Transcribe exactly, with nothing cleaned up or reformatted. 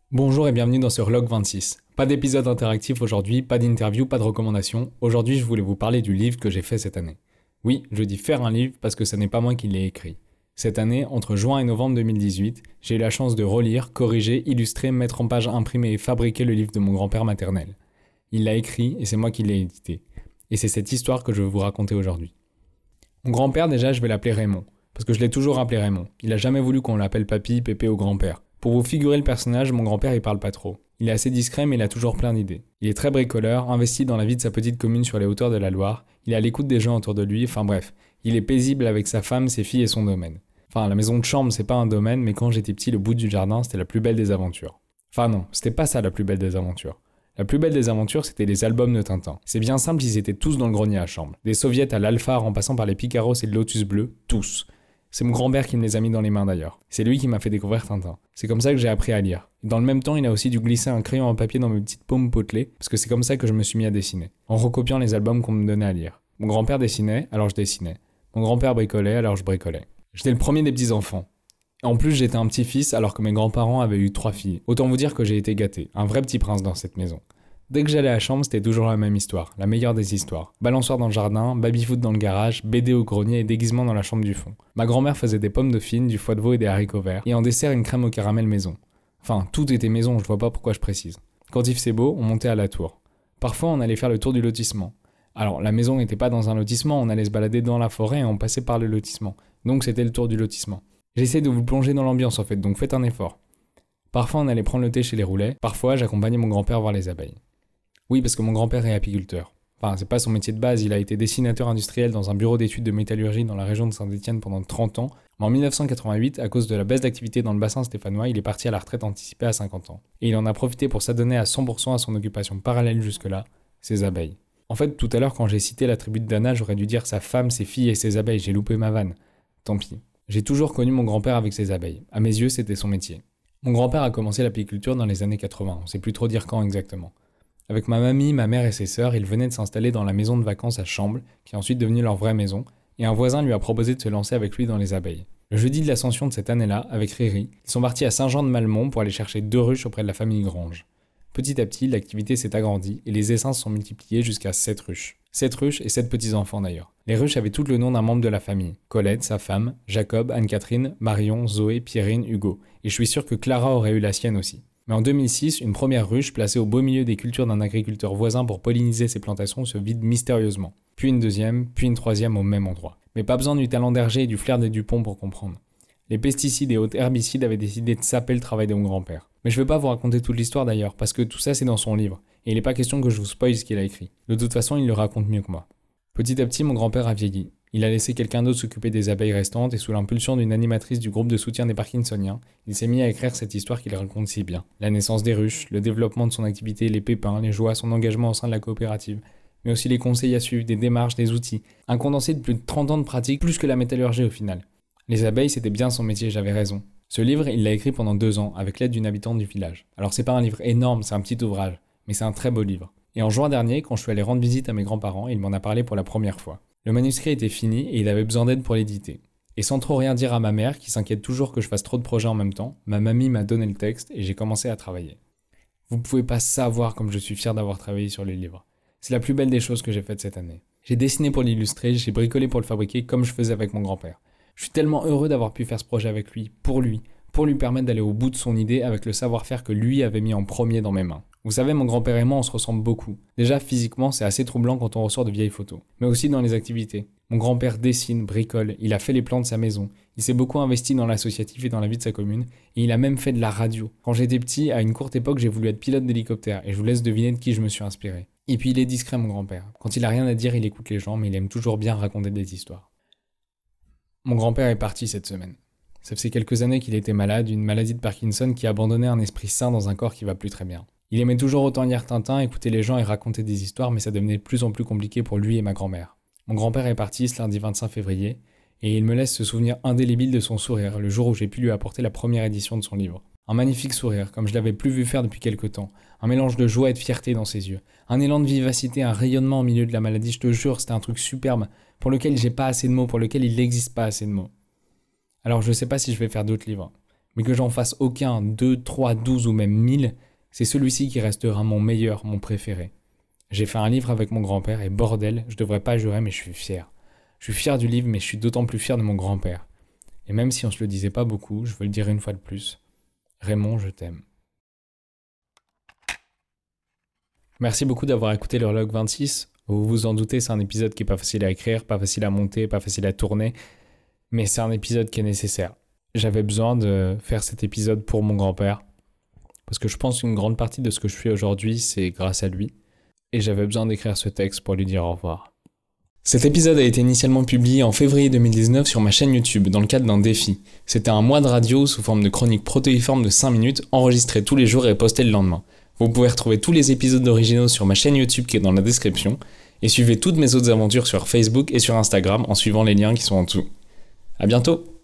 Bonjour et bienvenue dans ce Log vingt-six. Pas d'épisode interactif aujourd'hui, pas d'interview, pas de recommandation. Aujourd'hui, je voulais vous parler du livre que j'ai fait cette année. Oui, je dis faire un livre parce que ce n'est pas moi qui l'ai écrit. Cette année, entre juin et novembre deux mille dix-huit, j'ai eu la chance de relire, corriger, illustrer, mettre en page imprimée et fabriquer le livre de mon grand-père maternel. Il l'a écrit et c'est moi qui l'ai édité. Et c'est cette histoire que je veux vous raconter aujourd'hui. Mon grand-père, déjà, je vais l'appeler Raymond. Parce que je l'ai toujours appelé Raymond. Il a jamais voulu qu'on l'appelle papy, pépé ou grand-père. Pour vous figurer le personnage, mon grand-père il parle pas trop. Il est assez discret mais il a toujours plein d'idées. Il est très bricoleur, investi dans la vie de sa petite commune sur les hauteurs de la Loire, il est à l'écoute des gens autour de lui, enfin bref, il est paisible avec sa femme, ses filles et son domaine. Enfin, la maison de chambre c'est pas un domaine, mais quand j'étais petit, le bout du jardin c'était la plus belle des aventures. Enfin non, c'était pas ça la plus belle des aventures. La plus belle des aventures c'était les albums de Tintin. C'est bien simple, ils étaient tous dans le grenier à chambre. Des soviets à l'Alphard en passant par les Picaros et le Lotus Bleu, tous. C'est mon grand-père qui me les a mis dans les mains d'ailleurs. C'est lui qui m'a fait découvrir Tintin. C'est comme ça que j'ai appris à lire. Et dans le même temps, il a aussi dû glisser un crayon en papier dans mes petites paumes potelées, parce que c'est comme ça que je me suis mis à dessiner, en recopiant les albums qu'on me donnait à lire. Mon grand-père dessinait, alors je dessinais. Mon grand-père bricolait, alors je bricolais. J'étais le premier des petits-enfants. En plus, j'étais un petit-fils alors que mes grands-parents avaient eu trois filles. Autant vous dire que j'ai été gâté, un vrai petit prince dans cette maison. Dès que j'allais à la chambre, c'était toujours la même histoire, la meilleure des histoires. Balançoire dans le jardin, baby-foot dans le garage, B D au grenier et déguisement dans la chambre du fond. Ma grand-mère faisait des pommes dauphines, du foie de veau et des haricots verts, et en dessert une crème au caramel maison. Enfin, tout était maison, je vois pas pourquoi je précise. Quand il faisait beau, on montait à la tour. Parfois, on allait faire le tour du lotissement. Alors, la maison n'était pas dans un lotissement, on allait se balader dans la forêt et on passait par le lotissement. Donc c'était le tour du lotissement. J'essaie de vous plonger dans l'ambiance en fait, donc faites un effort. Parfois, on allait prendre le thé chez les Roulets, parfois, j'accompagnais mon grand-père voir les abeilles. Oui, parce que mon grand-père est apiculteur. Enfin, c'est pas son métier de base, il a été dessinateur industriel dans un bureau d'études de métallurgie dans la région de Saint-Étienne pendant trente ans, mais en dix-neuf cent quatre-vingt-huit, à cause de la baisse d'activité dans le bassin stéphanois, il est parti à la retraite anticipée à cinquante ans. Et il en a profité pour s'adonner à cent pour cent à son occupation parallèle jusque-là, ses abeilles. En fait, tout à l'heure, quand j'ai cité la tribu de Dana, j'aurais dû dire sa femme, ses filles et ses abeilles, j'ai loupé ma vanne. Tant pis. J'ai toujours connu mon grand-père avec ses abeilles. À mes yeux, c'était son métier. Mon grand-père a commencé l'apiculture dans les années quatre-vingts, on sait plus trop dire quand exactement. Avec ma mamie, ma mère et ses sœurs, ils venaient de s'installer dans la maison de vacances à Chambles, qui est ensuite devenue leur vraie maison, et un voisin lui a proposé de se lancer avec lui dans les abeilles. Le jeudi de l'Ascension de cette année-là, avec Riri, ils sont partis à Saint-Jean-de-Malmont pour aller chercher deux ruches auprès de la famille Grange. Petit à petit, l'activité s'est agrandie et les essaims se sont multipliés jusqu'à sept ruches. Sept ruches et sept petits-enfants d'ailleurs. Les ruches avaient toutes le nom d'un membre de la famille. Colette, sa femme, Jacob, Anne-Catherine, Marion, Zoé, Pierrine, Hugo. Et je suis sûr que Clara aurait eu la sienne aussi. Mais en deux mille six, une première ruche placée au beau milieu des cultures d'un agriculteur voisin pour polliniser ses plantations se vide mystérieusement. Puis une deuxième, puis une troisième au même endroit. Mais pas besoin du talent d'Hergé et du flair des Dupont pour comprendre. Les pesticides et autres herbicides avaient décidé de saper le travail de mon grand-père. Mais je vais pas vous raconter toute l'histoire d'ailleurs, parce que tout ça c'est dans son livre, et il n'est pas question que je vous spoil ce qu'il a écrit. De toute façon, il le raconte mieux que moi. Petit à petit, mon grand-père a vieilli. Il a laissé quelqu'un d'autre s'occuper des abeilles restantes et sous l'impulsion d'une animatrice du groupe de soutien des Parkinsoniens, il s'est mis à écrire cette histoire qu'il raconte si bien. La naissance des ruches, le développement de son activité, les pépins, les joies, son engagement au sein de la coopérative, mais aussi les conseils à suivre, des démarches, des outils. Un condensé de plus de trente ans de pratique, plus que la métallurgie au final. Les abeilles, c'était bien son métier, j'avais raison. Ce livre, il l'a écrit pendant deux ans, avec l'aide d'une habitante du village. Alors c'est pas un livre énorme, c'est un petit ouvrage, mais c'est un très beau livre. Et en juin dernier, quand je suis allé rendre visite à mes grands-parents, il m'en a parlé pour la première fois. Le manuscrit était fini et il avait besoin d'aide pour l'éditer. Et sans trop rien dire à ma mère, qui s'inquiète toujours que je fasse trop de projets en même temps, ma mamie m'a donné le texte et j'ai commencé à travailler. Vous pouvez pas savoir comme je suis fier d'avoir travaillé sur le livre. C'est la plus belle des choses que j'ai faites cette année. J'ai dessiné pour l'illustrer, j'ai bricolé pour le fabriquer comme je faisais avec mon grand-père. Je suis tellement heureux d'avoir pu faire ce projet avec lui, pour lui, pour lui permettre d'aller au bout de son idée avec le savoir-faire que lui avait mis en premier dans mes mains. Vous savez, mon grand-père et moi, on se ressemble beaucoup. Déjà, physiquement, c'est assez troublant quand on ressort de vieilles photos. Mais aussi dans les activités. Mon grand-père dessine, bricole, il a fait les plans de sa maison. Il s'est beaucoup investi dans l'associatif et dans la vie de sa commune. Et il a même fait de la radio. Quand j'étais petit, à une courte époque, j'ai voulu être pilote d'hélicoptère. Et je vous laisse deviner de qui je me suis inspiré. Et puis il est discret, mon grand-père. Quand il a rien à dire, il écoute les gens, mais il aime toujours bien raconter des histoires. Mon grand-père est parti cette semaine. Ça faisait quelques années qu'il était malade, une maladie de Parkinson qui abandonnait un esprit sain dans un corps qui va plus très bien. Il aimait toujours autant lire Tintin, écouter les gens et raconter des histoires, mais ça devenait de plus en plus compliqué pour lui et ma grand-mère. Mon grand-père est parti ce lundi vingt-cinq février, et il me laisse ce souvenir indélébile de son sourire, le jour où j'ai pu lui apporter la première édition de son livre. Un magnifique sourire, comme je l'avais plus vu faire depuis quelque temps. Un mélange de joie et de fierté dans ses yeux. Un élan de vivacité, un rayonnement au milieu de la maladie, je te jure, c'était un truc superbe, pour lequel j'ai pas assez de mots, pour lequel il n'existe pas assez de mots. Alors je sais pas si je vais faire d'autres livres. mais que j'en fasse aucun, deux, trois, douze ou même mille, c'est celui-ci qui restera mon meilleur, mon préféré. J'ai fait un livre avec mon grand-père et bordel, je devrais pas jurer mais je suis fier. Je suis fier du livre mais je suis d'autant plus fier de mon grand-père. Et même si on se le disait pas beaucoup, je veux le dire une fois de plus. Raymond, je t'aime. Merci beaucoup d'avoir écouté l'Horloge vingt-six. Vous vous en doutez, c'est un épisode qui est pas facile à écrire, pas facile à monter, pas facile à tourner, mais c'est un épisode qui est nécessaire. J'avais besoin de faire cet épisode pour mon grand-père, parce que je pense qu'une grande partie de ce que je fais aujourd'hui, c'est grâce à lui, et j'avais besoin d'écrire ce texte pour lui dire au revoir. Cet épisode a été initialement publié en février deux mille dix-neuf sur ma chaîne YouTube, dans le cadre d'un défi. C'était un mois de radio sous forme de chronique protéiforme de cinq minutes, enregistrée tous les jours et postée le lendemain. Vous pouvez retrouver tous les épisodes originaux sur ma chaîne YouTube qui est dans la description, et suivez toutes mes autres aventures sur Facebook et sur Instagram en suivant les liens qui sont en dessous. À bientôt!